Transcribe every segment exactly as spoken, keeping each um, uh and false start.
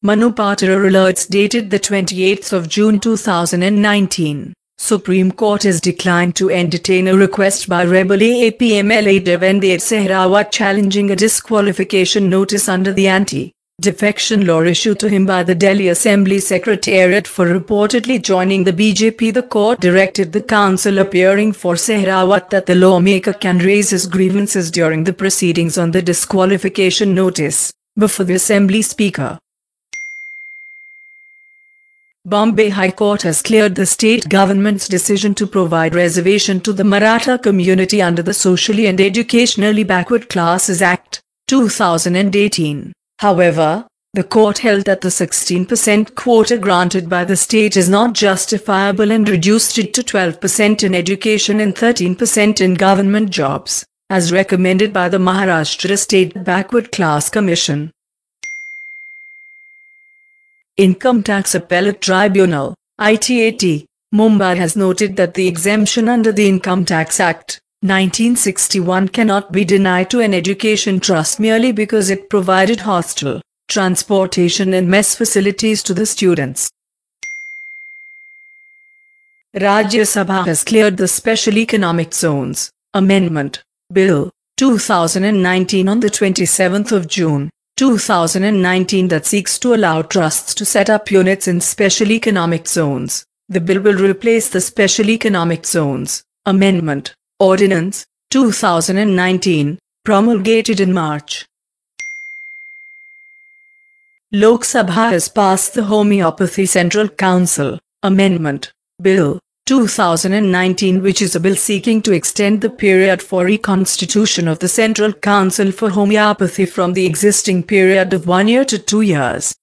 Manu Patra alerts dated the twenty-eighth of June two thousand nineteen. Supreme Court has declined to entertain a request by rebel A A P M L A Devender Sehrawat challenging a disqualification notice under the anti-defection law issued to him by the Delhi Assembly Secretariat for reportedly joining the B J P. The court directed the counsel appearing for Sehrawat that the lawmaker can raise his grievances during the proceedings on the disqualification notice before the Assembly Speaker. Bombay High Court has cleared the state government's decision to provide reservation to the Maratha community under the Socially and Educationally Backward Classes Act, two thousand eighteen. However, the court held that the sixteen percent quota granted by the state is not justifiable and reduced it to twelve percent in education and thirteen percent in government jobs, as recommended by the Maharashtra State Backward Class Commission. Income Tax Appellate Tribunal, I T A T, Mumbai has noted that the exemption under the Income Tax Act, nineteen sixty-one cannot be denied to an education trust merely because it provided hostel, transportation and mess facilities to the students. Rajya Sabha has cleared the Special Economic Zones Amendment Bill two thousand nineteen on the twenty-seventh of June. two thousand nineteen that seeks to allow trusts to set up units in special economic zones. The bill will replace the Special Economic Zones Amendment Ordinance two thousand nineteen, promulgated in March. Lok Sabha has passed the Homeopathy Central Council Amendment Bill two thousand nineteen, which is a bill seeking to extend the period for reconstitution of the Central Council for Homeopathy from the existing period of one year to two years.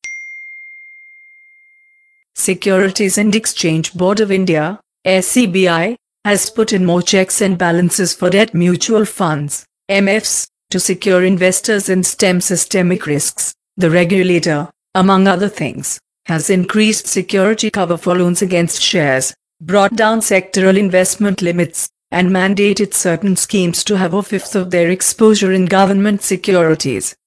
Securities and Exchange Board of India, S C B I, has put in more checks and balances for debt mutual funds, M Fs, to secure investors and stem systemic risks. The regulator, among other things, has increased security cover for loans against shares, brought down sectoral investment limits, and mandated certain schemes to have a fifth of their exposure in government securities.